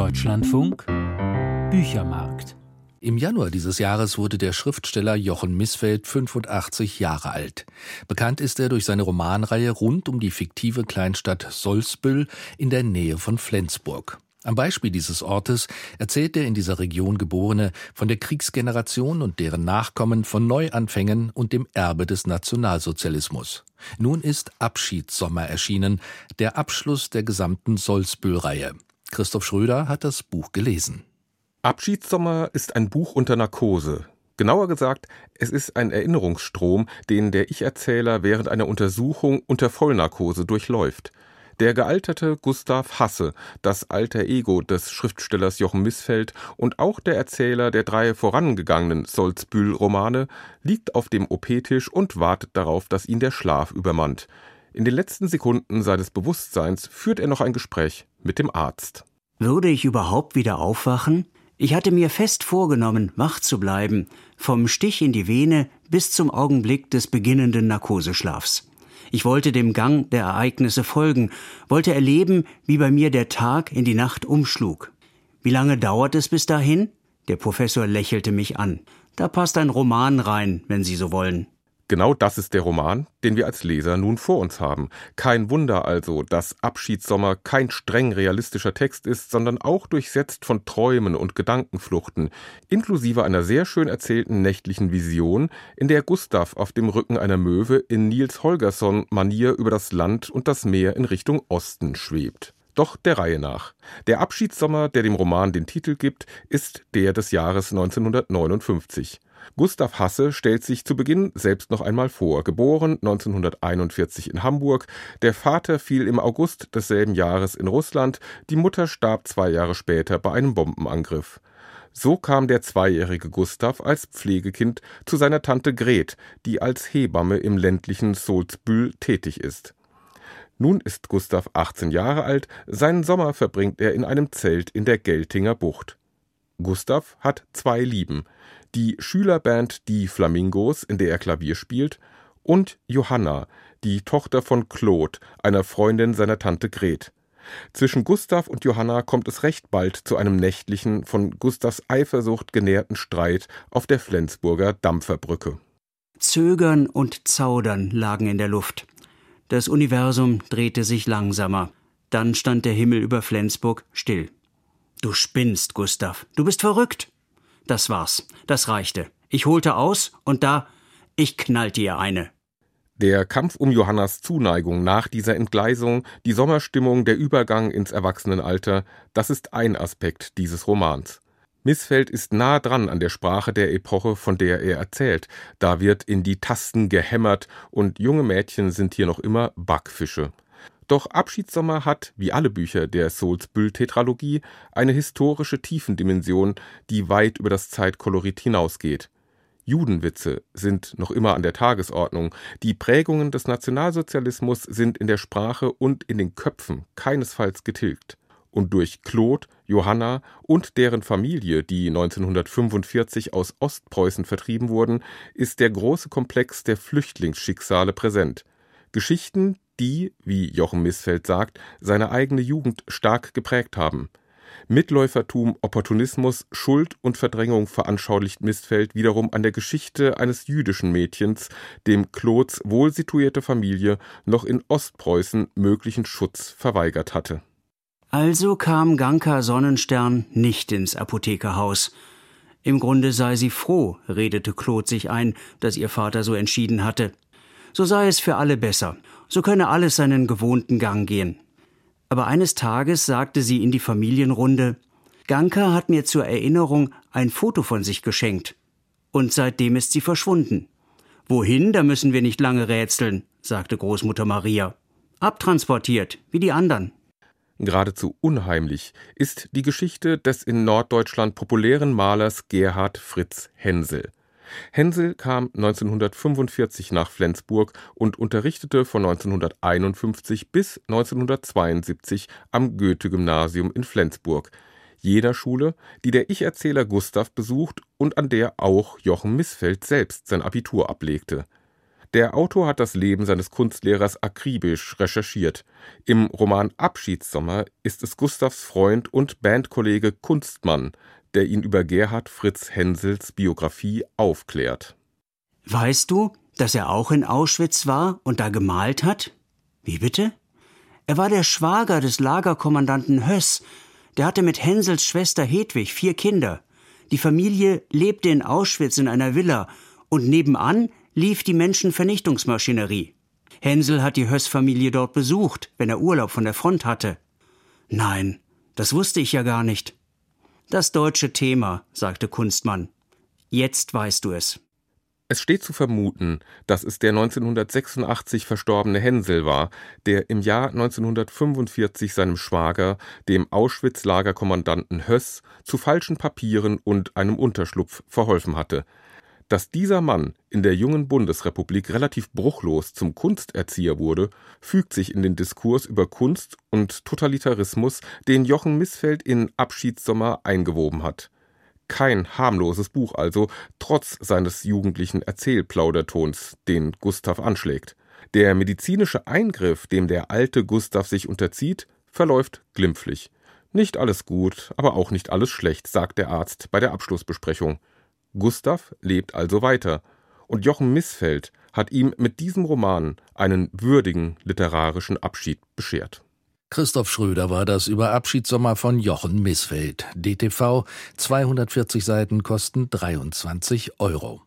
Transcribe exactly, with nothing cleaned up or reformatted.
Deutschlandfunk Büchermarkt. Im Januar dieses Jahres wurde der Schriftsteller Jochen Missfeld fünfundachtzig Jahre alt. Bekannt ist er durch seine Romanreihe rund um die fiktive Kleinstadt Solsbüll in der Nähe von Flensburg. Am Beispiel dieses Ortes erzählt der in dieser Region Geborene von der Kriegsgeneration und deren Nachkommen von Neuanfängen und dem Erbe des Nationalsozialismus. Nun ist Abschiedssommer erschienen, der Abschluss der gesamten Solsbüll-Reihe. Christoph Schröder hat das Buch gelesen. Abschiedssommer ist ein Buch unter Narkose. Genauer gesagt, es ist ein Erinnerungsstrom, den der Ich-Erzähler während einer Untersuchung unter Vollnarkose durchläuft. Der gealterte Gustav Hasse, das alter Ego des Schriftstellers Jochen Missfeld und auch der Erzähler der drei vorangegangenen Solsbüll-Romane, liegt auf dem O P-Tisch und wartet darauf, dass ihn der Schlaf übermannt. In den letzten Sekunden seines Bewusstseins führt er noch ein Gespräch mit dem Arzt. Würde ich überhaupt wieder aufwachen? Ich hatte mir fest vorgenommen, wach zu bleiben, vom Stich in die Vene bis zum Augenblick des beginnenden Narkoseschlafs. Ich wollte dem Gang der Ereignisse folgen, wollte erleben, wie bei mir der Tag in die Nacht umschlug. Wie lange dauert es bis dahin? Der Professor lächelte mich an. Da passt ein Roman rein, wenn Sie so wollen. Genau das ist der Roman, den wir als Leser nun vor uns haben. Kein Wunder also, dass Abschiedssommer kein streng realistischer Text ist, sondern auch durchsetzt von Träumen und Gedankenfluchten, inklusive einer sehr schön erzählten nächtlichen Vision, in der Gustav auf dem Rücken einer Möwe in Niels Holgersson-Manier über das Land und das Meer in Richtung Osten schwebt. Doch der Reihe nach. Der Abschiedssommer, der dem Roman den Titel gibt, ist der des Jahres neunzehnhundertneunundfünfzig. Gustav Hasse stellt sich zu Beginn selbst noch einmal vor. Geboren neunzehnhunderteinundvierzig in Hamburg, der Vater fiel im August desselben Jahres in Russland, die Mutter starb zwei Jahre später bei einem Bombenangriff. So kam der zweijährige Gustav als Pflegekind zu seiner Tante Gret, die als Hebamme im ländlichen Solsbüll tätig ist. Nun ist Gustav achtzehn Jahre alt, seinen Sommer verbringt er in einem Zelt in der Geltinger Bucht. Gustav hat zwei Lieben: die Schülerband Die Flamingos, in der er Klavier spielt, und Johanna, die Tochter von Claude, einer Freundin seiner Tante Gret. Zwischen Gustav und Johanna kommt es recht bald zu einem nächtlichen, von Gustavs Eifersucht genährten Streit auf der Flensburger Dampferbrücke. Zögern und Zaudern lagen in der Luft. Das Universum drehte sich langsamer. Dann stand der Himmel über Flensburg still. »Du spinnst, Gustav. Du bist verrückt.« Das war's. Das reichte. Ich holte aus und da, ich knallte ihr eine. Der Kampf um Johannas Zuneigung nach dieser Entgleisung, die Sommerstimmung, der Übergang ins Erwachsenenalter, das ist ein Aspekt dieses Romans. Missfeld ist nah dran an der Sprache der Epoche, von der er erzählt. Da wird in die Tasten gehämmert und junge Mädchen sind hier noch immer Backfische. Doch Abschiedssommer hat, wie alle Bücher der Solsbüll-Tetralogie, eine historische Tiefendimension, die weit über das Zeitkolorit hinausgeht. Judenwitze sind noch immer an der Tagesordnung. Die Prägungen des Nationalsozialismus sind in der Sprache und in den Köpfen keinesfalls getilgt. Und durch Claude, Johanna und deren Familie, die neunzehnhundertfünfundvierzig aus Ostpreußen vertrieben wurden, ist der große Komplex der Flüchtlingsschicksale präsent. Geschichten, die, wie Jochen Missfeld sagt, seine eigene Jugend stark geprägt haben. Mitläufertum, Opportunismus, Schuld und Verdrängung veranschaulicht Missfeld wiederum an der Geschichte eines jüdischen Mädchens, dem Claudes wohlsituierte Familie noch in Ostpreußen möglichen Schutz verweigert hatte. Also kam Ganka Sonnenstern nicht ins Apothekerhaus. Im Grunde sei sie froh, redete Claude sich ein, dass ihr Vater so entschieden hatte. So sei es für alle besser, so könne alles seinen gewohnten Gang gehen. Aber eines Tages sagte sie in die Familienrunde: Ganka hat mir zur Erinnerung ein Foto von sich geschenkt. Und seitdem ist sie verschwunden. Wohin, da müssen wir nicht lange rätseln, sagte Großmutter Maria. Abtransportiert, wie die anderen. Geradezu unheimlich ist die Geschichte des in Norddeutschland populären Malers Gerhard Fritz Hensel. Hensel kam neunzehnhundertfünfundvierzig nach Flensburg und unterrichtete von neunzehnhunderteinundfünfzig bis neunzehnhundertzweiundsiebzig am Goethe-Gymnasium in Flensburg, jener Schule, die der Ich-Erzähler Gustav besucht und an der auch Jochen Missfeld selbst sein Abitur ablegte. Der Autor hat das Leben seines Kunstlehrers akribisch recherchiert. Im Roman Abschiedssommer ist es Gustavs Freund und Bandkollege Kunstmann, der ihn über Gerhard Fritz Hensels Biografie aufklärt. Weißt du, dass er auch in Auschwitz war und da gemalt hat? Wie bitte? Er war der Schwager des Lagerkommandanten Höss. Der hatte mit Hensels Schwester Hedwig vier Kinder. Die Familie lebte in Auschwitz in einer Villa und nebenan lief die Menschenvernichtungsmaschinerie. Hensel hat die Höss-Familie dort besucht, wenn er Urlaub von der Front hatte. Nein, das wusste ich ja gar nicht. Das deutsche Thema, sagte Kunstmann. Jetzt weißt du es. Es steht zu vermuten, dass es der neunzehnhundertsechsundachtzig verstorbene Hensel war, der im Jahr neunzehnhundertfünfundvierzig seinem Schwager, dem Auschwitz-Lagerkommandanten Höss, zu falschen Papieren und einem Unterschlupf verholfen hatte. Dass dieser Mann in der jungen Bundesrepublik relativ bruchlos zum Kunsterzieher wurde, fügt sich in den Diskurs über Kunst und Totalitarismus, den Jochen Missfeld in Abschiedssommer eingewoben hat. Kein harmloses Buch also, trotz seines jugendlichen Erzählplaudertons, den Gustav anschlägt. Der medizinische Eingriff, dem der alte Gustav sich unterzieht, verläuft glimpflich. Nicht alles gut, aber auch nicht alles schlecht, sagt der Arzt bei der Abschlussbesprechung. Gustav lebt also weiter. Und Jochen Missfeld hat ihm mit diesem Roman einen würdigen literarischen Abschied beschert. Christoph Schröder war das über Abschiedssommer von Jochen Missfeld. D T V, zweihundertvierzig Seiten kosten dreiundzwanzig Euro.